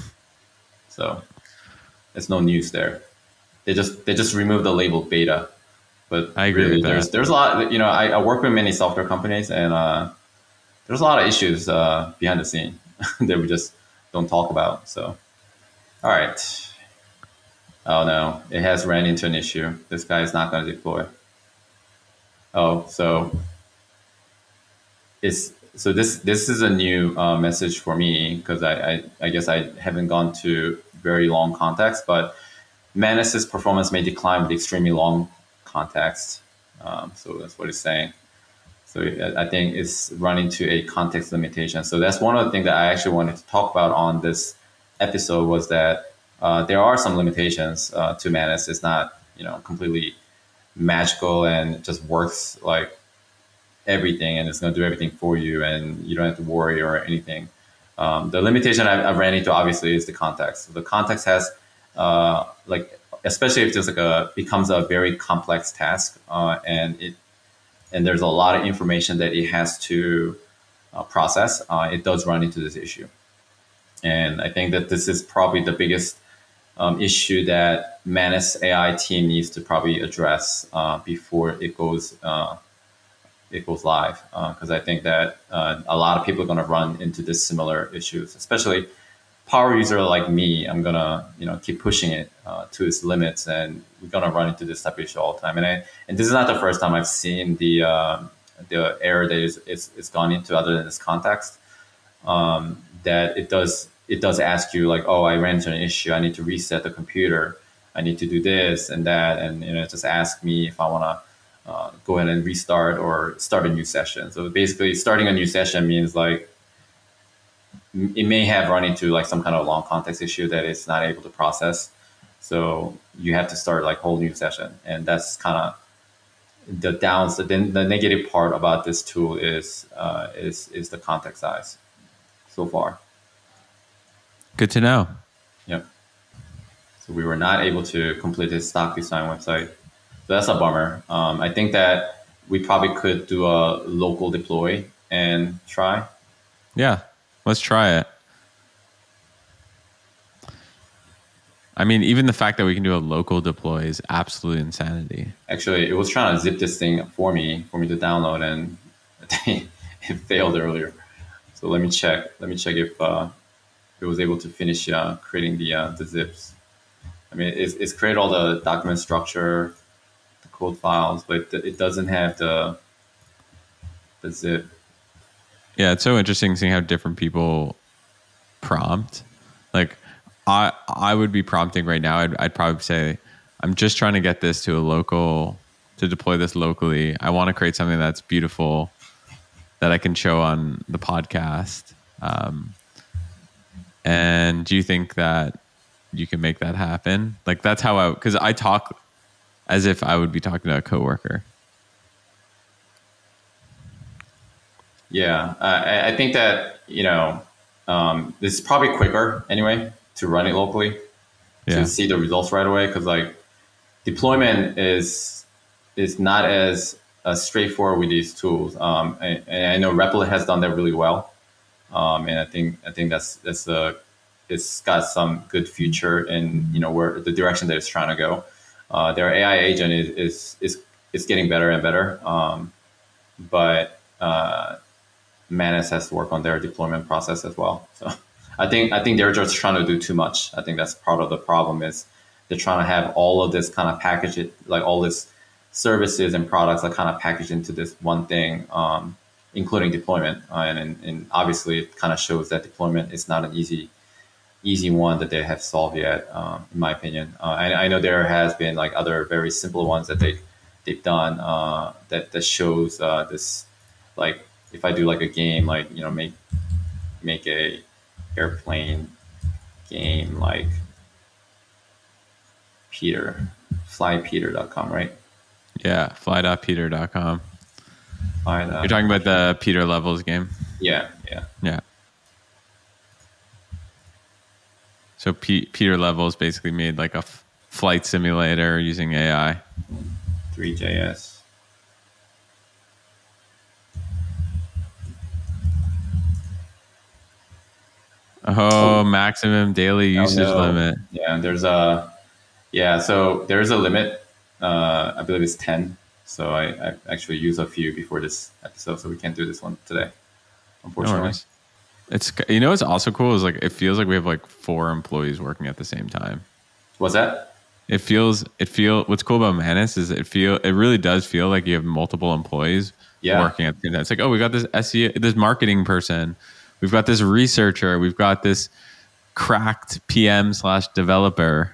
So it's no news there. They just removed the label beta, but I agree with that. There's a lot. I work with many software companies, and there's a lot of issues behind the scene that we just don't talk about. So, all right. Oh no, it has ran into an issue. This guy is not going to deploy. Oh, so this is a new message for me because I guess I haven't gone to very long context, but Manus's performance may decline with extremely long context. So that's what it's saying. So I think it's running to a context limitation. So that's one of the things that I actually wanted to talk about on this episode was that there are some limitations to Manus. It's not completely magical and it just works like everything and it's going to do everything for you and you don't have to worry or anything. The limitation I've ran into obviously is the context. So the context has especially if there's becomes a very complex task, and there's a lot of information that it has to process. It does run into this issue, and I think that this is probably the biggest issue that Manus AI team needs to probably address before it goes live, because I think that a lot of people are going to run into this similar issues, especially power user like me. I'm gonna keep pushing it to its limits, and we're gonna run into this type of issue all the time. And this is not the first time I've seen the error that it's gone into, other than this context. That it does ask you like, oh, I ran into an issue, I need to reset the computer, I need to do this and that, and just ask me if I want to go ahead and restart or start a new session. So basically, starting a new session means like it may have run into like some kind of long context issue that it's not able to process. So you have to start like whole new session, and that's kind of the negative part about this tool is the context size so far. Good to know. Yep. So we were not able to complete this stock design website. So that's a bummer. I think that we probably could do a local deploy and try. Yeah, let's try it. I mean, even the fact that we can do a local deploy is absolute insanity. Actually, it was trying to zip this thing for me to download, and it failed earlier. So let me check. Let me check if it was able to finish creating the zips. I mean, it's created all the document structure, the code files, but it doesn't have the zip. Yeah, it's so interesting seeing how different people prompt. Like, I would be prompting right now. I'd probably say, I'm just trying to get this to deploy this locally. I want to create something that's beautiful that I can show on the podcast. And do you think that you can make that happen? Like, that's how because I talk as if I would be talking to a coworker. Yeah, I think that this is probably quicker anyway to run it locally, to see the results right away, because like deployment is not as straightforward with these tools. And I know Replit has done that really well, and I think that's it's got some good future in where the direction that it's trying to go. Their AI agent is getting better and better, but Manus has to work on their deployment process as well. So I think they're just trying to do too much. I think that's part of the problem is they're trying to have all of this kind of package, like all this services and products are kind of packaged into this one thing, including deployment. And obviously it kind of shows that deployment is not an easy one that they have solved yet, in my opinion. I know there has been like other very simple ones that they've done that shows this, like if I do like a game, like make a airplane game like flypeter.com, right? Yeah, fly.peter.com. You're talking about the Peter Levels game? Yeah. So Peter Levels basically made like a flight simulator using AI. 3JS. Oh, maximum daily usage limit. Yeah, so there's a limit. I believe it's 10. So I actually used a few before this episode, so we can't do this one today, unfortunately. No, it's what's also cool is like it feels like we have like 4 employees working at the same time. What's that? What's cool about Manus is it really does feel like you have multiple employees working at the same time. It's like, oh, we got this SEO, this marketing person, we've got this researcher, we've got this cracked PM/developer.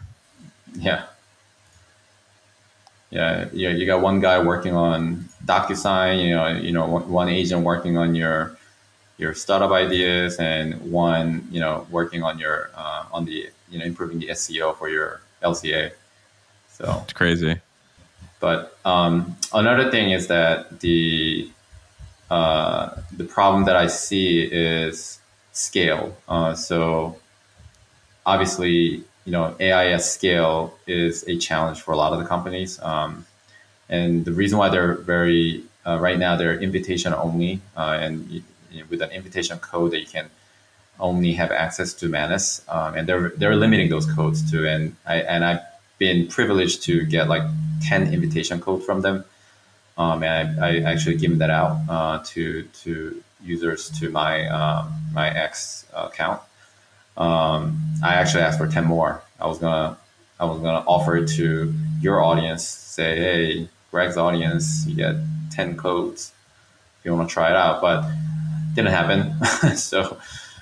Yeah, you got one guy working on DocuSign, one agent working on your startup ideas, and one working on your on the improving the SEO for your LCA. So it's crazy. But another thing is that the problem that I see is scale. So obviously, AI at scale is a challenge for a lot of the companies. And the reason why they're very right now they're invitation only, and with an invitation code that you can only have access to Manus, and they're limiting those codes too. And I've been privileged to get like 10 invitation code from them, and I actually given that out to users to my X account. I actually asked for 10 more. I was gonna offer it to your audience. Say, hey, Greg's audience, you get 10 codes if you want to try it out, but didn't happen. So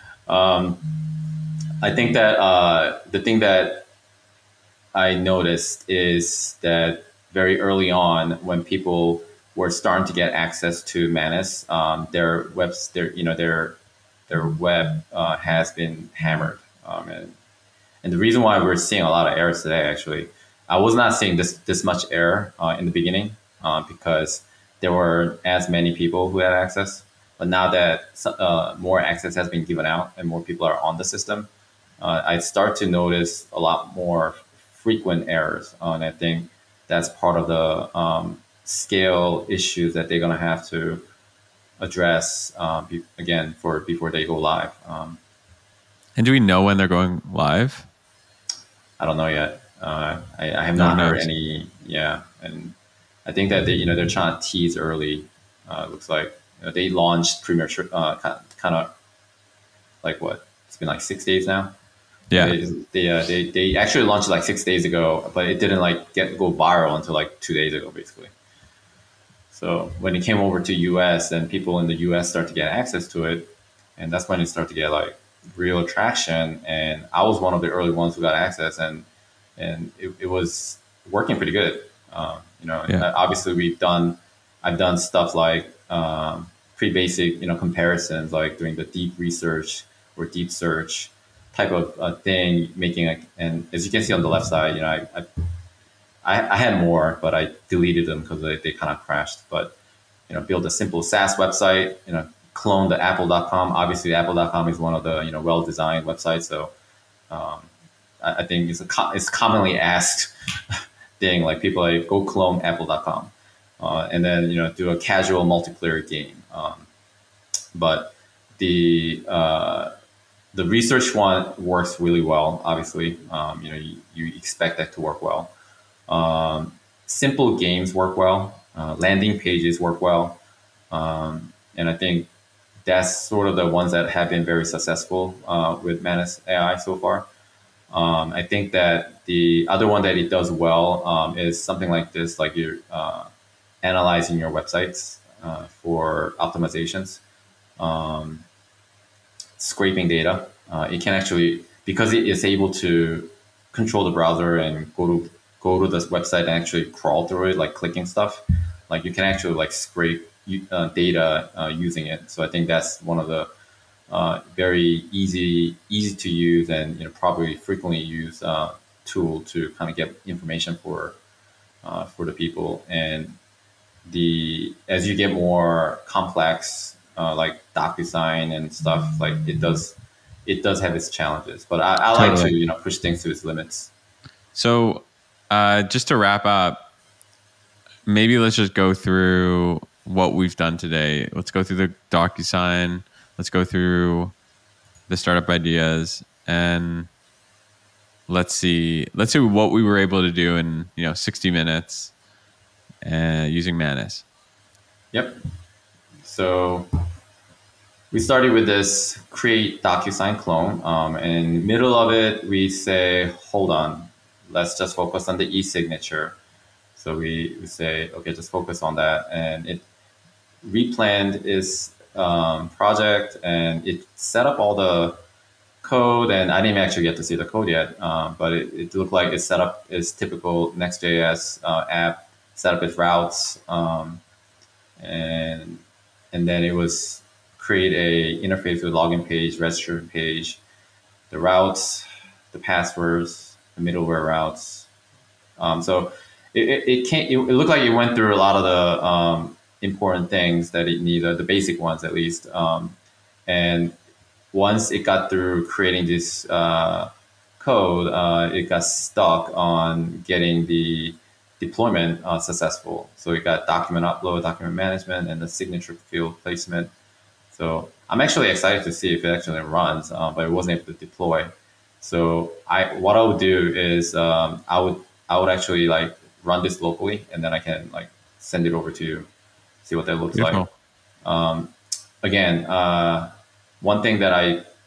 I think that the thing that I noticed is that very early on, when people were starting to get access to Manus, their web has been hammered, and the reason why we're seeing a lot of errors today, actually, I was not seeing this much error in the beginning because there were as many people who had access. But now that more access has been given out and more people are on the system, I start to notice a lot more frequent errors. And I think that's part of the scale issues that they're going to have to address again before they go live. And do we know when they're going live? I don't know yet. I have No not one heard knows. any. Yeah, and I think that they're trying to tease early. Looks like they launched Premiere kind of like what? It's been like 6 days now. Yeah. They actually launched it like 6 days ago, but it didn't like go viral until like 2 days ago, basically. So when it came over to US, and people in the US start to get access to it, and that's when it started to get like real traction. And I was one of the early ones who got access, and it was working pretty good. Yeah. Obviously I've done stuff like pretty basic, comparisons, like doing the deep research or deep search type of thing, and as you can see on the left side, I had more, but I deleted them because they kind of crashed. But build a simple SaaS website, clone the apple.com. Obviously apple.com is one of the well-designed websites, so I think it's commonly asked thing, like people like go clone apple.com, and then do a casual multiplayer game. But the research one works really well. Obviously, you expect that to work well. Simple games work well. Landing pages work well, and I think that's sort of the ones that have been very successful with Manus AI so far. I think that the other one that it does well is something like this, like you're analyzing your websites for optimizations, scraping data. It can actually, because it is able to control the browser and go to this website and actually crawl through it, like clicking stuff. Like you can actually like scrape data using it. So I think that's one of the very easy to use and probably frequently used tool to kind of get information for the people. And as you get more complex like DocuSign and stuff, like it does have its challenges. But I like Totally. to push things to its limits. So just to wrap up, maybe let's just go through what we've done today. Let's go through the DocuSign. Let's go through the startup ideas, and let's see what we were able to do in 60 minutes using Manus. Yep. So we started with this create DocuSign clone. And in the middle of it, we say, hold on, let's just focus on the e-signature. So we say, okay, just focus on that. And it replanned its project, and it set up all the code. And I didn't actually get to see the code yet, but it looked like it set up its typical Next.js app, set up its routes, and then it was create a interface with login page, registration page, the routes, the passwords, the middleware routes. So it looked like it went through a lot of the important things that it needed, the basic ones at least. And once it got through creating this code, it got stuck on getting the deployment successful. So it got document upload, document management, and the signature field placement. So I'm actually excited to see if it actually runs, but it wasn't able to deploy. So what I would do is I would actually like run this locally, and then I can like send it over to you, see what that looks Beautiful. like. Again, one thing that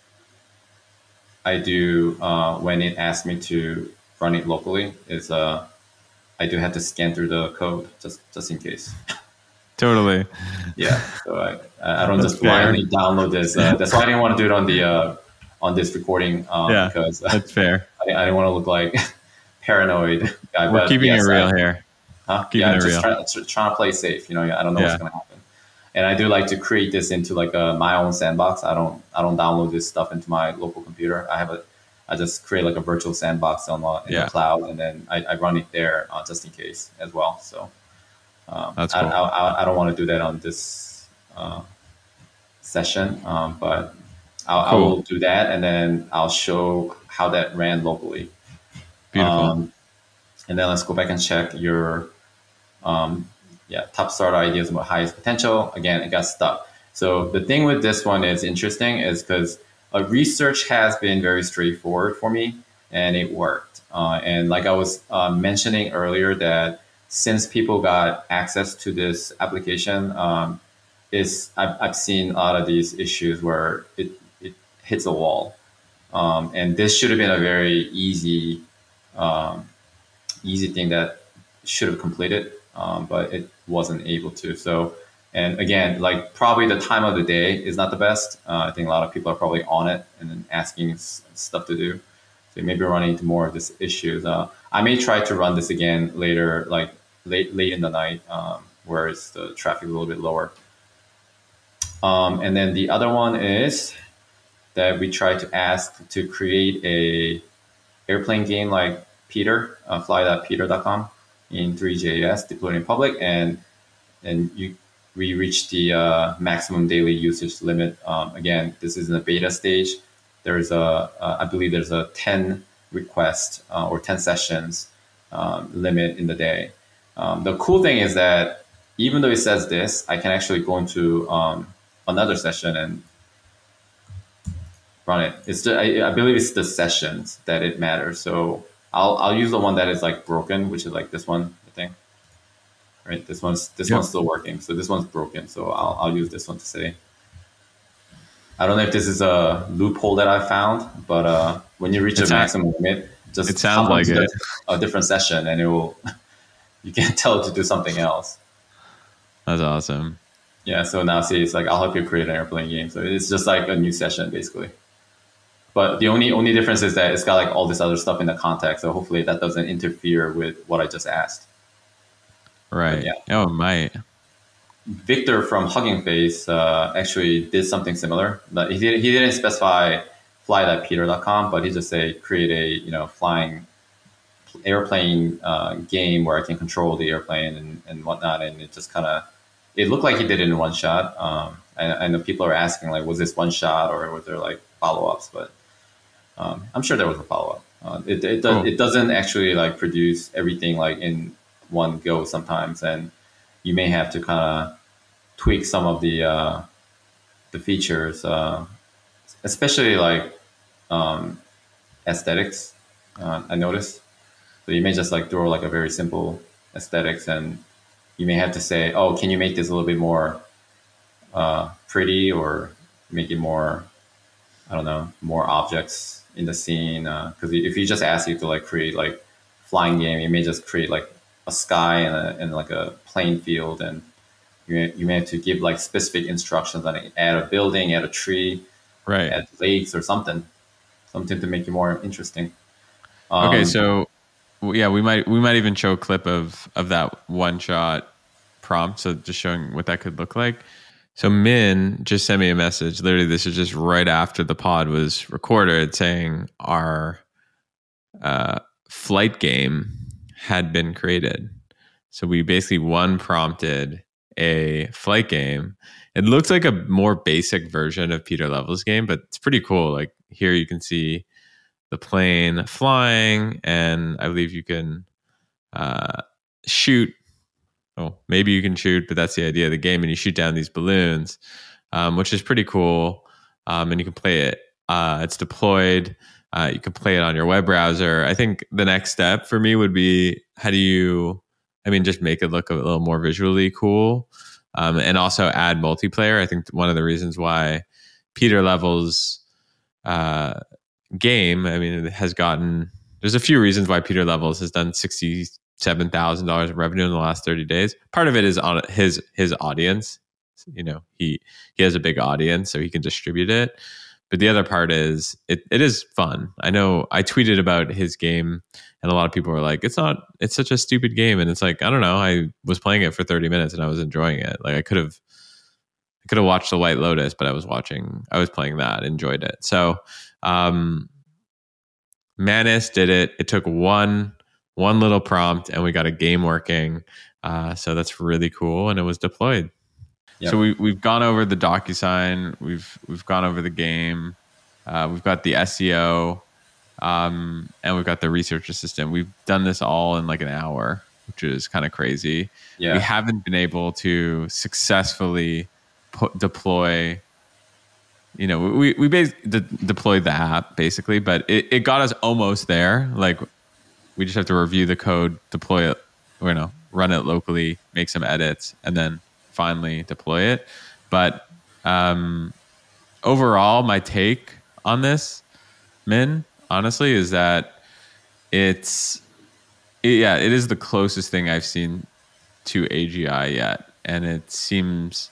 I do when it asks me to run it locally is I do have to scan through the code just in case. Totally. Yeah, so I don't That's just fair. blindly download this. That's why I didn't want to do it on the on this recording Yeah, because that's fair. I didn't want to look like paranoid guy. We're but keeping yes, it real here. Keeping yeah, it just real. trying to play safe. You know, I don't know Yeah. what's going to happen. And I do like to create this into like my own sandbox. I don't download this stuff into my local computer. I just create like a virtual sandbox in Yeah. the cloud, and then I run it there just in case as well. So That's cool. I don't want to do that on this session, but I Cool. will do that, and then I'll show how that ran locally. Beautiful. And then let's go back and check your top starter ideas about highest potential. Again, it got stuck. So the thing with this one is interesting is because research has been very straightforward for me, and it worked. And like I was mentioning earlier, that since people got access to this application, I've seen a lot of these issues where it hits a wall. And this should have been a very easy thing that should have completed, but it wasn't able to. So, and again, like probably the time of the day is not the best. I think a lot of people are probably on it and then asking stuff to do. So maybe running into more of these issues. I may try to run this again later, like late in the night, where it's the traffic a little bit lower. And then the other one is that we try to ask to create a airplane game like Peter, fly.peter.com in Three.js, deployed in public, and we reached the maximum daily usage limit. Again, this is in the beta stage. There's I believe there's a 10 request or 10 sessions limit in the day. The cool thing is that even though it says this, I can actually go into another session and run it. I believe it's the sessions that it matters. So I'll use the one that is like broken, which is like this one, I think. Right, this one's still working. So this one's broken. So I'll use this one to say. I don't know if this is a loophole that I found, but when you reach a maximum limit, just it sounds like it. a different session, and it will. You can tell it to do something else. That's awesome. Yeah. So now see, it's like I'll help you create an airplane game. So it's just like a new session basically. But the only difference is that it's got like all this other stuff in the context. So hopefully that doesn't interfere with what I just asked. Right. Yeah. Oh, it might. Victor from Hugging Face actually did something similar, but he didn't specify fly.peter.com, but he just said create a flying airplane game where I can control the airplane and whatnot, and it just it looked like he did it in one shot. I know people are asking like, was this one shot or was there like follow-ups? But I'm sure there was a follow-up. It doesn't actually like produce everything like in one go sometimes, and you may have to kind of tweak some of the features, especially like aesthetics. I noticed. So you may just like throw like a very simple aesthetics, and you may have to say, "Oh, can you make this a little bit more pretty, or make it more, I don't know, more objects in the scene?" Because if you just ask you to like create like flying game, you may just create like a sky and like a playing field, and you may have to give like specific instructions on it. Add a building, add a tree, right, add lakes or something to make it more interesting. Okay, so yeah, we might even show a clip of that one shot prompt, so just showing what that could look like. So Min just sent me a message. Literally, this is just right after the pod was recorded, saying our flight game had been created. So we basically prompted a flight game. It looks like a more basic version of Peter Level's game, but it's pretty cool. Like here you can see the plane flying, and I believe you can shoot. Oh, maybe you can shoot, but that's the idea of the game. And you shoot down these balloons, which is pretty cool. And you can play it. It's deployed. You can play it on your web browser. I think the next step for me would be just make it look a little more visually cool, and also add multiplayer. I think one of the reasons why Peter Level's game, it has gotten. There's a few reasons why Peter Levels has done $67,000 of revenue in the last 30 days. Part of it is on his audience. He has a big audience, so he can distribute it. But the other part is it is fun. I know I tweeted about his game, and a lot of people were like, it's such a stupid game. And it's like, I don't know. I was playing it for 30 minutes and I was enjoying it. Like I could have watched The White Lotus, but I was playing that, enjoyed it. So Manus did it. It took one little prompt and we got a game working. So that's really cool. And it was deployed. Yep. So we've gone over the DocuSign. We've gone over the game. We've got the SEO, and we've got the research assistant. We've done this all in like an hour, which is kind of crazy. Yeah. We haven't been able to successfully deploy. We basically deployed the app basically, but it got us almost there. Like we just have to review the code, deploy it, run it locally, make some edits, and then finally deploy it. But overall, my take on this, Min, honestly, is that it is the closest thing I've seen to AGI yet, and it seems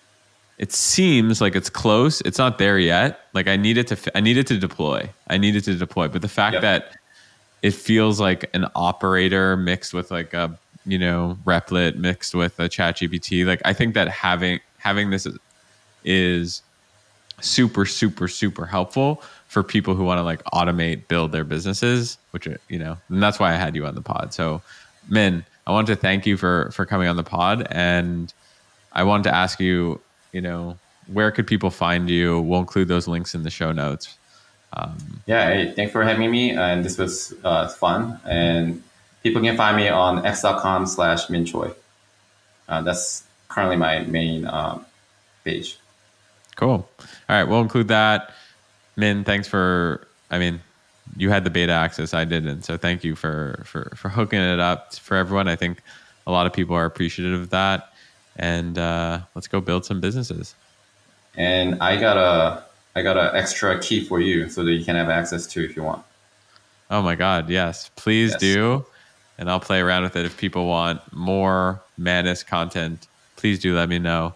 like it's close. It's not there yet. Like I needed to deploy. But the fact that it feels like an operator mixed with like a Replit mixed with a ChatGPT. Like I think that having this is super, super, super helpful for people who want to like automate, build their businesses, which, and that's why I had you on the pod. So Min, I want to thank you for coming on the pod. And I wanted to ask you, where could people find you? We'll include those links in the show notes. Hey, thanks for having me. And this was fun. And people can find me on x.com/minchoi. That's currently my main page. Cool. All right. We'll include that. Min, thanks for, you had the beta access. I didn't. So thank you for hooking it up for everyone. I think a lot of people are appreciative of that. And let's go build some businesses. And I got an extra key for you so that you can have access to if you want. Oh my God. Yes, please do. And I'll play around with it. If people want more Manus content, please do let me know.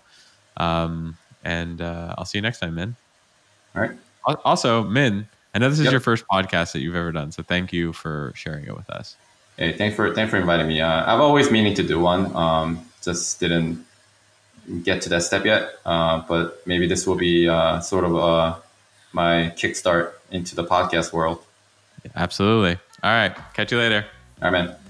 And I'll see you next time, Min. All right. Also, Min, I know this is your first podcast that you've ever done, so thank you for sharing it with us. Hey, thanks for inviting me. I've always meaning to do one. Just didn't get to that step yet. But maybe this will be sort of my kickstart into the podcast world. Absolutely. All right. Catch you later. All right, man.